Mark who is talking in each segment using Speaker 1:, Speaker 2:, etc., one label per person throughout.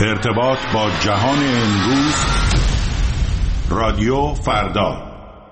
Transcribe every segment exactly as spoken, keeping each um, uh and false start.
Speaker 1: ارتباط با جهان امروز، رادیو فردا.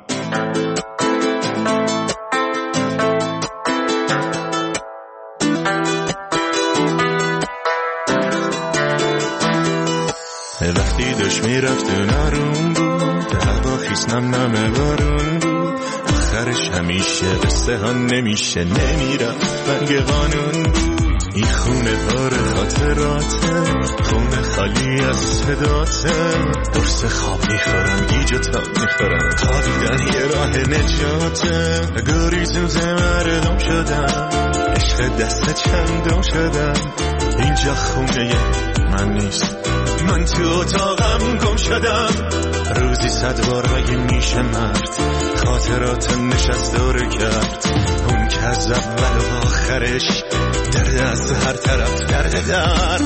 Speaker 2: وقتی داشت میرفت و نارون بود، هوا خیس نم نم بارون بود، آخرش همیشه قصه ها نمیشه نمیرفت بنگ قانون بود. این خونه پر خاطراته، خونه خالی از صداته، قرص خواب میخورم گیج و تاب میخورم، خوابیدن یه راه نجاته. گریزوز مردم شدم، عشق دست چندم شدم، اینجا خونه من نیست، من تو اتاقم گم شدم. روزی صد بار مگه میشه مرد خاطرات نشست داره کرد، اون که از اول و آخرش درد از هر طرف درد درد.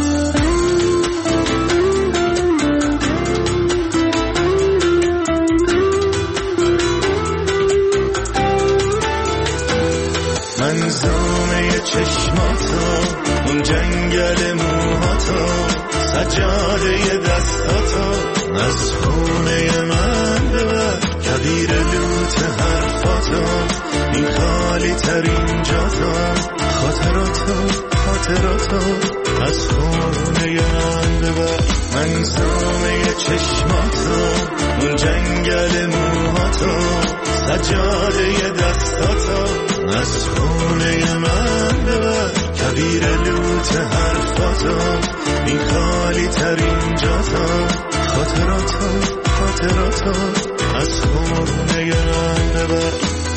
Speaker 2: منظومه چشماتو، اون جنگل موهاتو، سجاده دستاتو، از خونه من ببر کبیر لوت حرفاتو، این خالی ترین جاتو، خاطراتو خاطراتو، از خونه من ببر. منظومه چشماتو، اون جنگل موهاتو، سجاده دستاتو، از خونه من ببر کبیر لوت حرفاتو، این خالی ترین جاتو، خاطراتو خاطراتو، از خونه من ببر.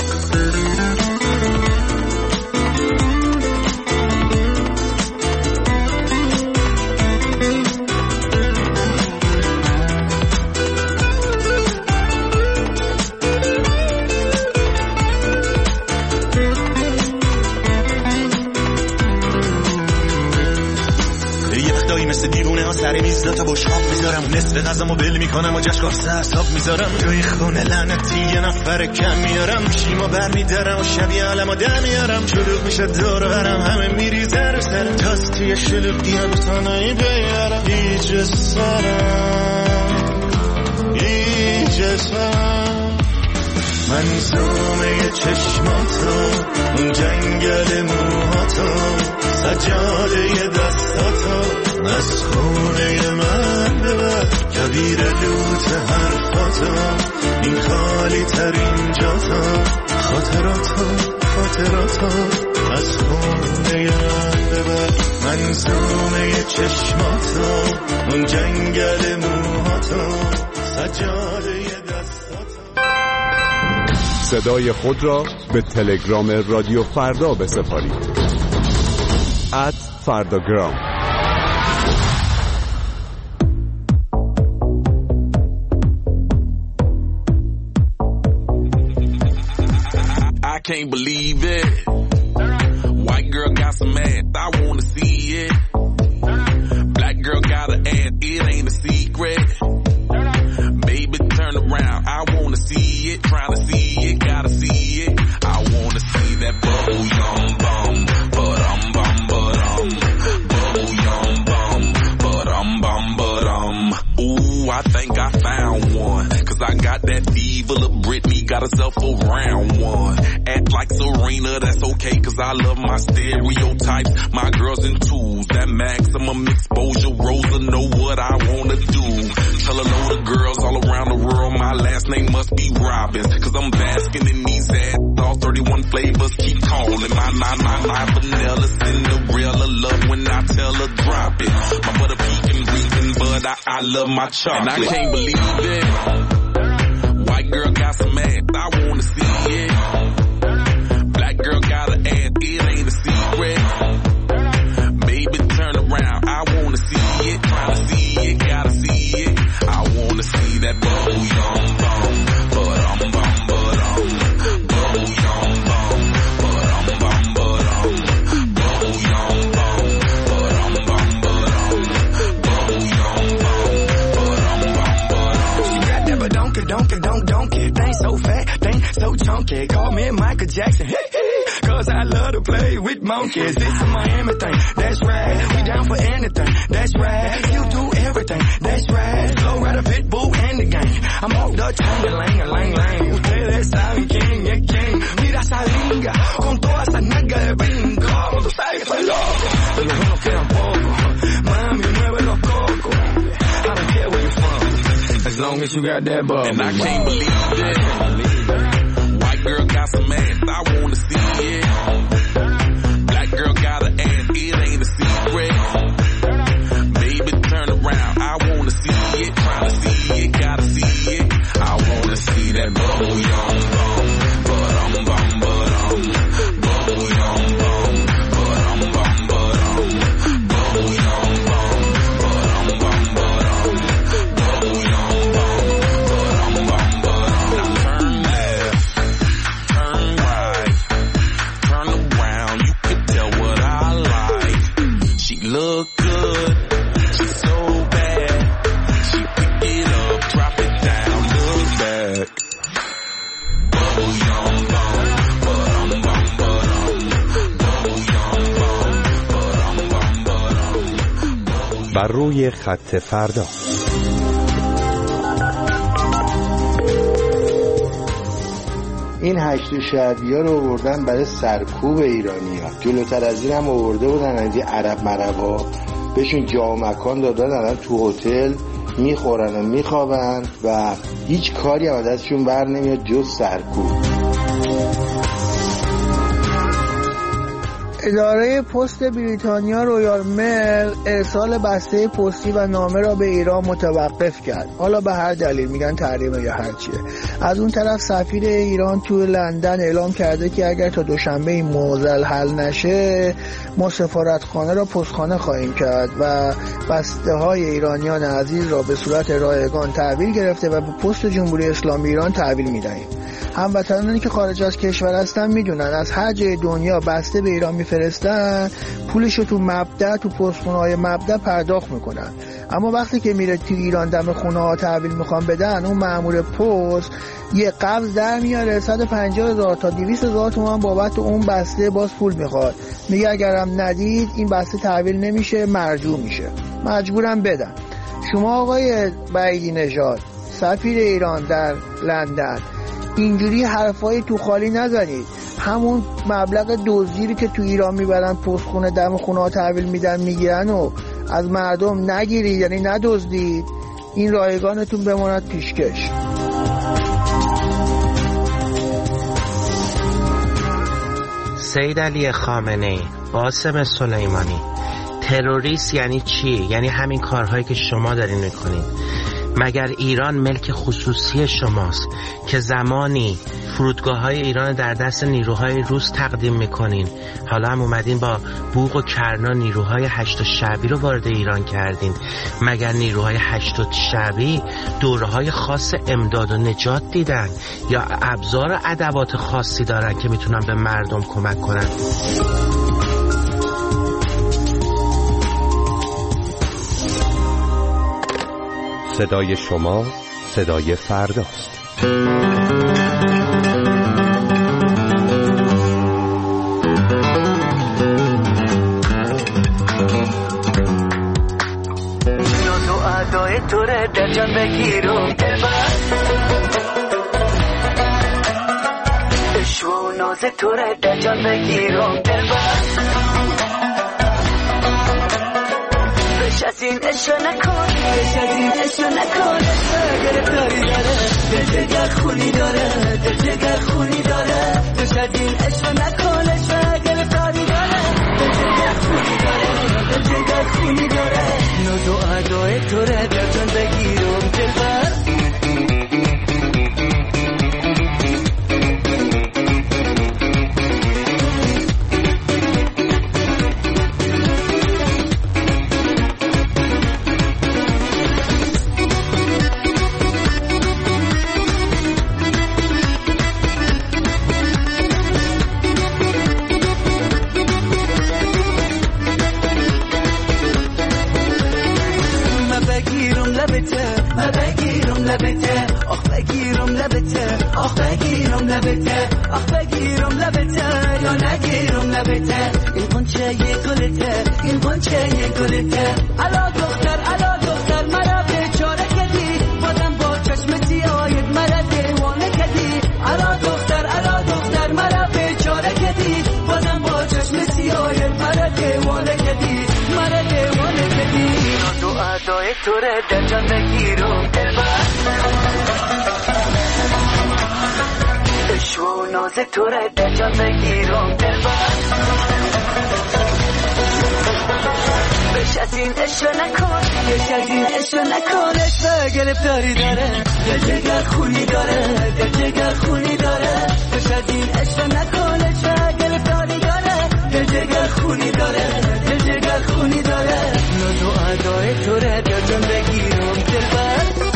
Speaker 2: سر میز دو تا بشقاب میذارم، نصف غذامو بل میکنم و جشکار سرساب میذارم. توی خونه لعنتی یه نفر کم میارم، شیما بر میدارم و شبیه عالمو در میارم. شلوغ میشه دور و برم، همه میریزه رو سرم، تاست توی شلوغ دیابتانایی بیارم. ایجه سرم ایجه سرم. منظومه چشماتو، اون جنگل موهاتو، سجاده دستاتو، از خونه من ببر کبیر لوت حرفاتو، این خالی ترین جاتو، خاطراتو خاطراتو، از خونه من ببر. منظومه چشماتو، اون جنگل موهاتو، سجاده دستاتو.
Speaker 3: صدای خود را به تلگرام رادیو فردا بسپارید. ات فرداگرام.
Speaker 4: I can't believe it. White girl got some ass, I wanna see it. Black girl got an ass, it ain't a secret. Baby, turn around, I wanna see it. Trying to see it, gotta see it. I wanna see that bubble yum bum, but um bum but um, bubble yum bum, but um bum but um. Ooh, I think I found one, 'cause I got that fever. Little Britney got herself a round one. Act like Serena, that's okay, 'cause I love my stereotypes. My girls in twos, that maximum exposure. Rosa know what I wanna do. Tell a load of girls all around the world my last name must be Robbins, 'cause I'm basking in these ads. All thirty-one flavors keep calling. My, my, my, my vanilla Cinderella love when I tell her drop it. My butter pecan breathing, but I, I love my chocolate. And I can't believe it. White girl got some ass, I wanna see it. Black girl got an ass, it ain't a secret. Baby, turn around, I wanna see it. Tryna see it, gotta see it. I wanna see that bubble yum bum, but um bum but um, bubble yum bum, but um bum but um, bubble yum bum, but um bum but um, bubble yum bum, but um bum but um. She got that but don't it, don't it, don't don't it. Thing so fat, thing so chunky. Call me Michael Jackson, cause I love to play with monkeys. This is Miami thing, that's right. We down for anything, that's right. You do
Speaker 5: Lang, ustedes saben quién es quién. Mira esa gringa con todas esas nalgas de brinco. Tú sabes que estoy loco, de los buenos quedan pocos. Mami, mueve los cocos. I don't care where you from, as long as you got that bubble.
Speaker 4: And I can't believe it. White girl got some ass, I wanna see it. Black girl got an ass, it ain't a secret. Baby, turn around, I wanna see it. Tryna see it, gotta see it. I wanna see that bubble yum bum, but um bum, but um bubble yum bum, but um bum, but um bubble yum bum, but um bum, but um bubble yum bum, but um bum, but um. Now turn left, turn right, turn around. You can tell what I like. She look good, she's so bad. She pick it up, drop it down, look back. Bubble yum bum, but um bum, but um bubble yum bum, but um bum, but um.
Speaker 3: بر روی خط فردا.
Speaker 6: این هشت شعبی‌ها رو آوردن برای سرکوب ایرانی‌ها. جلوتر از این هم آورده بودن از این عرب مربا بهشون جا و مکان دادن، الان تو هتل میخورن و میخوابن و هیچ کاری هم دستشون بر نمیاد جز سرکوب.
Speaker 7: اداره پست بریتانیا رویال میل ارسال بسته پستی و نامه را به ایران متوقف کرد. حالا به هر دلیل، میگن تحریم یا هر چیه. از اون طرف سفیر ایران تو لندن اعلام کرده که اگر تا دوشنبه این موضوع حل نشه ما سفارتخانه را پستخانه خواهیم کرد و بسته های ایرانیان عزیز را به صورت رایگان تحویل گرفته و به پست جمهوری اسلامی ایران تحویل میدهیم. هموطنانی که خارج از کشور هستن میدونن از هر جای دنیا بسته به ایران میفرستن، پولشو تو مبدأ تو پستخونه‌های مبدأ پرداخت میکنن. اما وقتی که میره تو ایران دم خونه ها تحویل میخوان بدن، اون مأمور پست یه قبض در میاره صد و پنجاه هزار تا دویست هزار تومان بابت اون بسته باز پول میخواد. میگه اگرم ندید این بسته تحویل نمیشه، مرجوع میشه، مجبورم بدن. شما آقای بعیدی نژاد سفیر ایران در لندن اینجوری حرفای تو خالی نزنید. همون مبلغ دزدی که تو ایران میبرن پستخونه دم خونه ها تحویل میدن میگیرن و از مردم نگیرید، یعنی ندزدید. این رایگانتون بماند پیشکش.
Speaker 8: سید علی خامنه‌ای، قاسم سلیمانی، تروریست یعنی چی؟ یعنی همین کارهایی که شما دارین میکنین. مگر ایران ملک خصوصی شماست که زمانی فرودگاه‌های ایران در دست نیروهای روس تقدیم میکنین، حالا هم اومدین با بوق و کرنا نیروهای هشت شعبی رو وارد ایران کردین؟ مگر نیروهای هشت شعبی دوره‌های خاص امداد و نجات دیدن یا ابزار و ادوات خاصی دارن که میتونن به مردم کمک کنن؟
Speaker 3: صدای شما صدای فرداست.
Speaker 5: ناز و ادای تو رو در جان بگیرم دلبر، عشق و ناز تو رو در جان بگیرم دلبر، بش از این عشق نکن، بش از این عشق نکن. گرفتاری داره دل جگر خونی داره، دل جگر خونی داره، بش از این عشق نکن. عشق گرفتاری داره دل جگر خونی داره، دل جگر خونی داره. ناز و ادای تو رو در جان بگیرم دلبر. ادای تو ره در جان بگیرم دلبر عشق و ناز تو ره در جان بگیرم دلبر بش از این عشق نکن بش از این عشق نکن عشق گرفتاری داره دل جگر خونی داره دل جگر خونی داره بش از این عشق نکن عشق گرفتاری داره دل جگر خونی داره دل جگر خونی داره ناز و ادای تو ره در جان بگیرم دلبر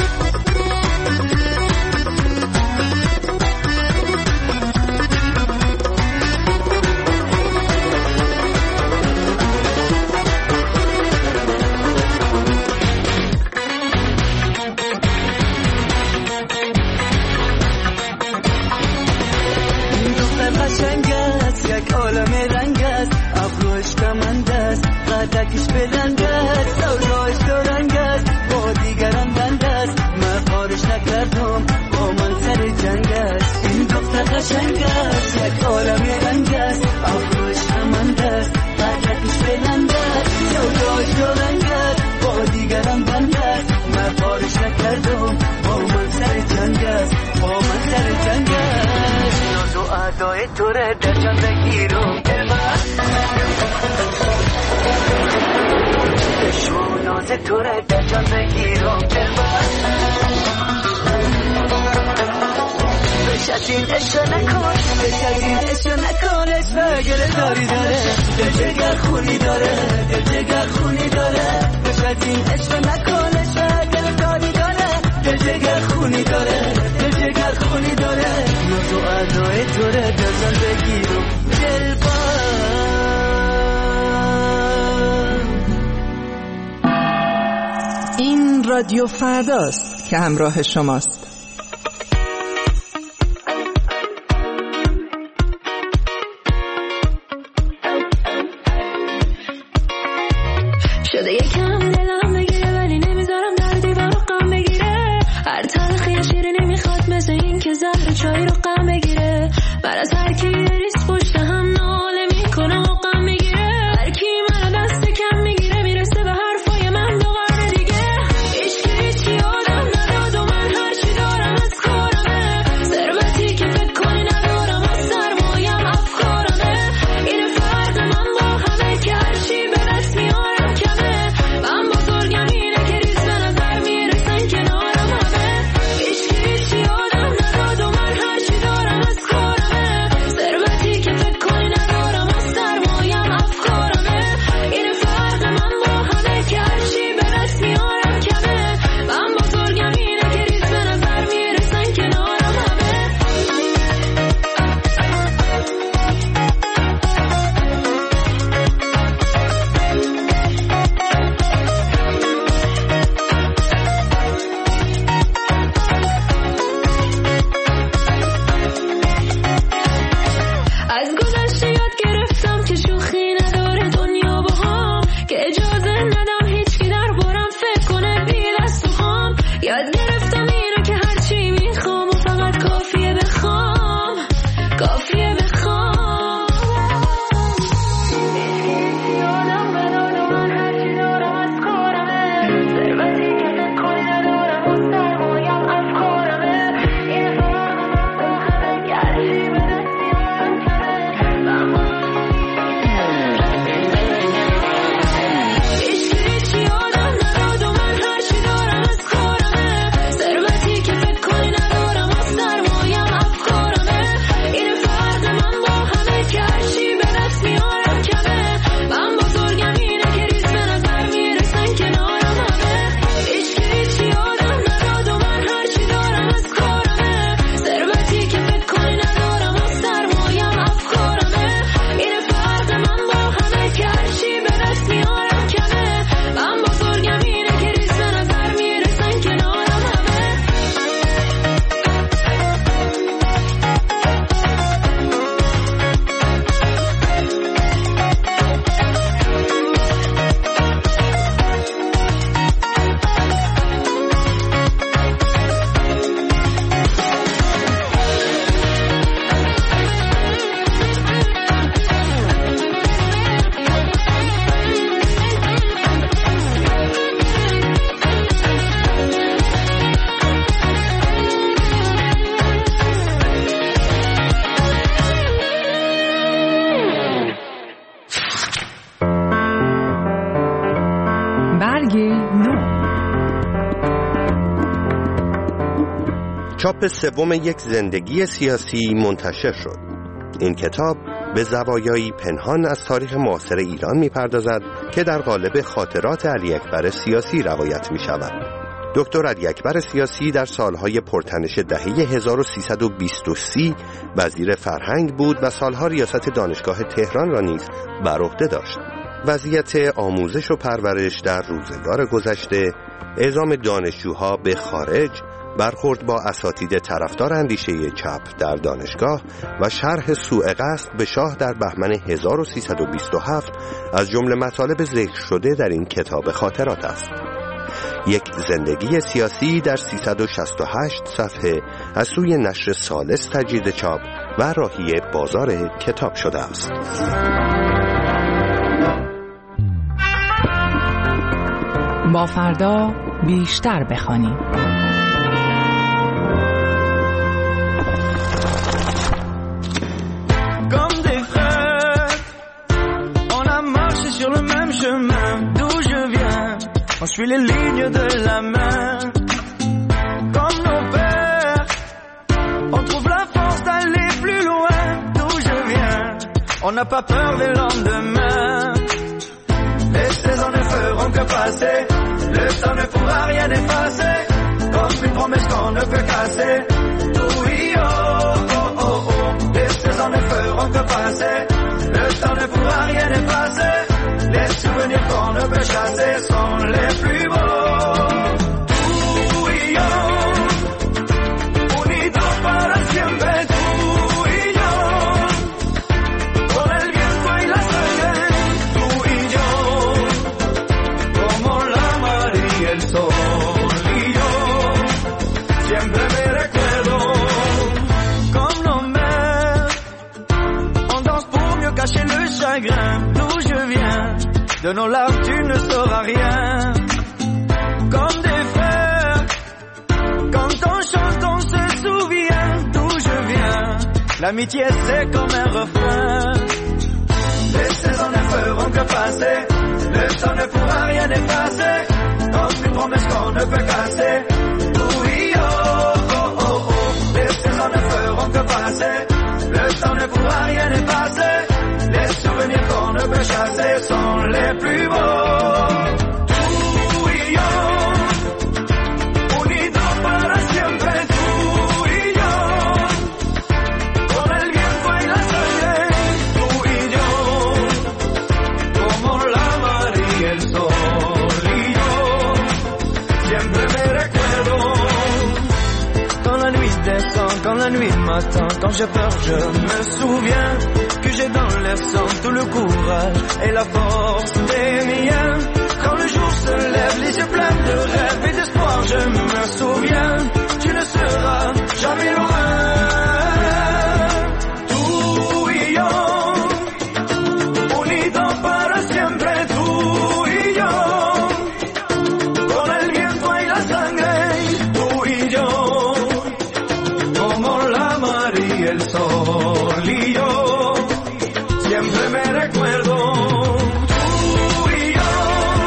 Speaker 5: عالم رنگ است ابروش کمند است قدکش بلند است سوداش دارنگ است با دیگران بند است من کارش نکردم با من سر جنگ است این دختر قشنگ است یک عالم رنگ است ابروش کمند است قدکش بلند است سوداش دارنگ است با دیگران بند است من کارش نکردم با من سر جنگ است با من سر جنگ است ناز و ادای تو ره در جان بگیرم دلبر عشق و ناز تو ره در جان بگیرم دلبر بش از این عشق نکن بش از این عشق نکن عشق گرفتاری داره دل جگر خونی داره دل جگر خونی داره بش از این عشق نکن عشق گرفتاری داره دل جگر خونی داره دل جگر خونی داره ناز و ادای تو ره در جان بگیرم دلبر
Speaker 9: این رادیو فرداست که همراه شماست.
Speaker 10: شده یکم دلم بگیره ولی نمیذارم در دیوار غم بگیره هر تلخی شیری نمیخواد مثل این که زهر چای رو غم بگیره بر از هر کی ریس پشت هم ناله میکنه و غم میگیره هر کی منو دست کم میگیره میرسه به حرفای من دو قرن دیگه هیچ کی هیچ کی آدم نداد و من هر چی دارم از کارمه ثروتی که فکر کنی ندارم از سرمایم افکارمه این فرق من با همه که هر چی به دست میارم کمه من بزرگم اینه که ریز به نظر میرسن کنارم همه هیچ کی هیچ کی آدم نداد و من هر چی دارم از کارمه ثروتی که فکر کنی ندارم از سرمایم افکارمه این فرق من با همه که هر چی به دست میارم کمه من بزرگم اینه که ریز به نظر میرسن کنارم همه از گذشته یاد گرفتم که شوخی نداره دنیا با هم که اجازه ندم هیچ کی در بارم فکر کنه بی دست و خام یاد گرفتم اینو که هرچی میخوام و فقط کافیه بخوام کافیه بخوام هیچ کی هیچ کی آدم نداد و من هرچی دارم از کارمه ثروتی که فکر کنی ندارم و سرمایم افکارمه این فرق من با همه که هرچی به دست میارم کمه من هیچ کی هیچ کی آدم نداد و من هرچی دارم از کارمه ثروتی که فکر کنی ندارم و سرمایم افکارمه این فرق من با همه که هرچی به دست میارم کمه من بزرگم اینه که ریز به نظر میرسن کنارم همه هیچ
Speaker 9: برگ نو.
Speaker 11: چاپ سوم یک زندگی سیاسی منتشر شد. این کتاب به زوایایی پنهان از تاریخ معاصر ایران می‌پردازد که در قالب خاطرات علی اکبر سیاسی روایت می‌شود. دکتر علی اکبر سیاسی در سالهای پرتنش دهه هزار و سیصد و بیست و سه وزیر فرهنگ بود و سالها ریاست دانشگاه تهران را نیز بر عهده داشت. وضعیت آموزش و پرورش در روزگار گذشته، اعزام دانشجوها به خارج، برخورد با اساتید طرفدار اندیشه چپ در دانشگاه و شرح سوء قصد به شاه در بهمن هزار و سیصد و بیست و هفت از جمله مطالب ذکر شده در این کتاب خاطرات است. یک زندگی سیاسی در سیصد و شصت و هشت صفحه از سوی نشر ثالث تجدید چاپ و راهی بازار کتاب شده است.
Speaker 9: با فردا بیشتر بخوانیم.
Speaker 12: On suit les lignes de la main, comme nos pères. On trouve la force d'aller plus loin, d'où je viens. On n'a pas peur des lendemains. Les saisons ne feront que passer. Le temps ne pourra rien effacer, comme une promesse qu'on ne peut casser. Oui, oh, oh, oh, oh. Les saisons ne feront que passer. Le temps ne pourra rien effacer. Les souvenirs qu'on ne peut chasser sont les plus beaux. Tú y yo, unidos para siempre. Tú y yo, con el viento y la sangre. Tú y yo, como la mar y el sol. Y yo, siempre me recuerdo. Comme nos mères, on danse pour mieux cacher le chagrin. D'où je viens, de nos larmes tu ne sauras rien. Comme des frères, quand on chante on se souvient d'où je viens. L'amitié c'est comme un refrain. Les saisons ne feront que passer. Le temps ne pourra rien effacer, comme une promesse qu'on ne peut casser. Oui, oh, oh, oh, oh. Les saisons ne feront que passer. Le temps ne pourra rien effacer. Les souvenirs qu'on ne peut chasser sont les plus beaux. Tú y yo, unidos para siempre. Tú y yo, con el viento y la sangre. Tú y yo, como la mar y el sol. Y yo, siempre me recuerdo. Quand la nuit descend, quand la nuit m'attend, quand j'ai peur je me souviens que j'ai dans le sang tout le courage et la force des miens. Quand le jour se lève, les yeux pleins de rêves et d'espoir, je me souviens, tu ne seras jamais loin. Tú y yo, unidos para siempre. Tú y yo, con el viento y la sangre. Tú y yo, como la mar y el sol. Y yo, siempre me recuerdo. Tú y yo,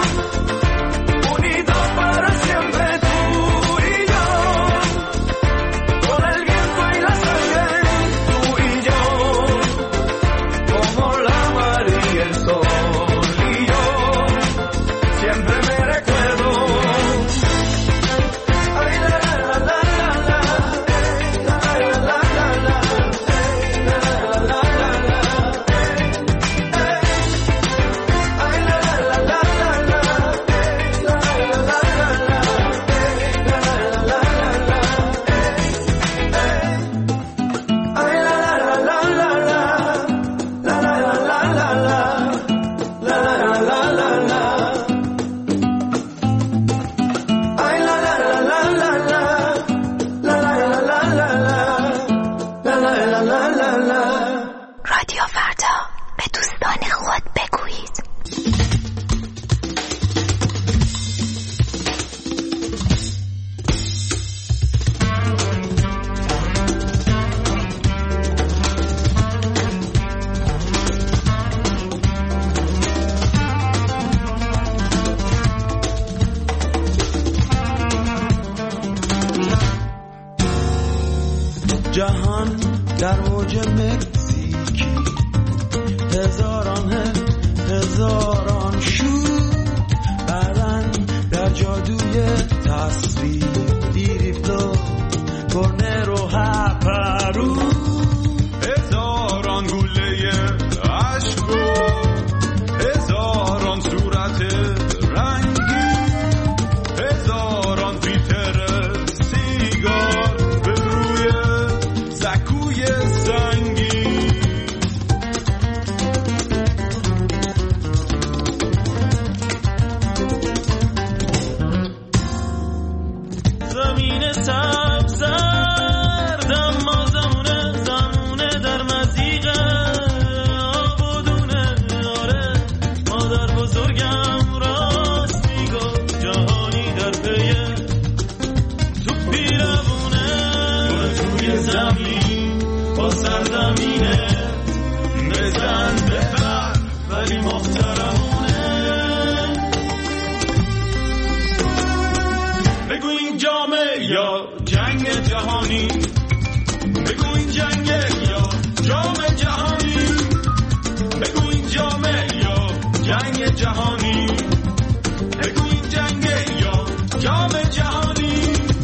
Speaker 12: جهان در موج مکزیکی، هزاران هزاران شور بعدن در جادوی تصویر دیریفلو کرنر و هپرو،
Speaker 2: هزاران گوله عشق و هزاران صورت رنگی، هزاران فیلتر سیگار به روی سکوی سنگی.
Speaker 12: زمین سبز زرد اما زمونه زمونه در مزیقه آبادونه. آره مادر بزرگم راست میگفت جهانی در پیه تو پیرمونه. برو توی زمین با سرزمینه بزن ببر ولی محترمونه. بگو این جامه یا جنگ جهانی، بگو این جنگ یا جام جهانی، بگو این جامه یا جنگ جهانی، بگو این جنگ یا جام جهانی.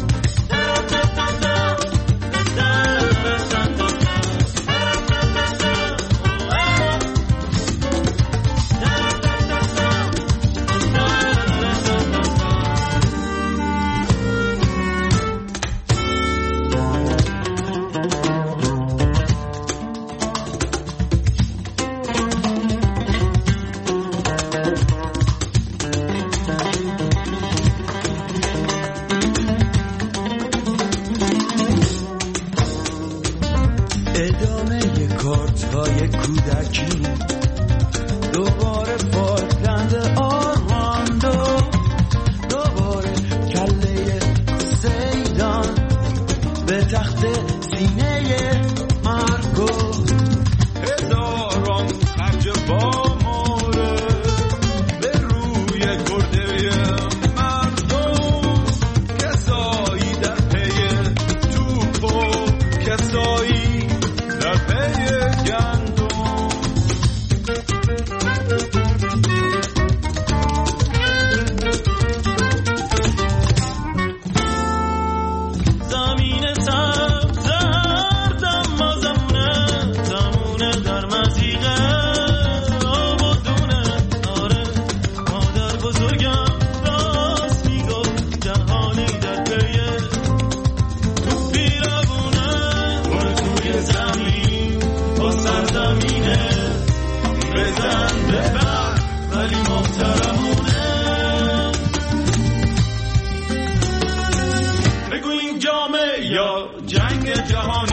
Speaker 12: ادامه کارت های کودکی، دوباره فالکلند آرماندو، دوباره کله سیدان به تخت سینه مارکو. هزاران خرج با موره به روی گرده مردم، کسایی در پی توپ و کسایی در پی گندم. زمین سبز زرد اما زمونه زمونه در مزیقه آبادونه. آره مادر بزرگم راست میگفت جهانی در پیه تو پیرمونه. برو توی زمین با سرزمینه بزن ببر ولی محترمونه. بگو این جامه یا جنگ جهانی،